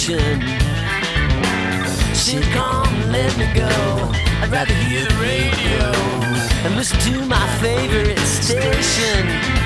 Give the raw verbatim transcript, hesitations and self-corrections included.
station. Shit, come let me go. I'd rather hear the radio and listen to my favorite station.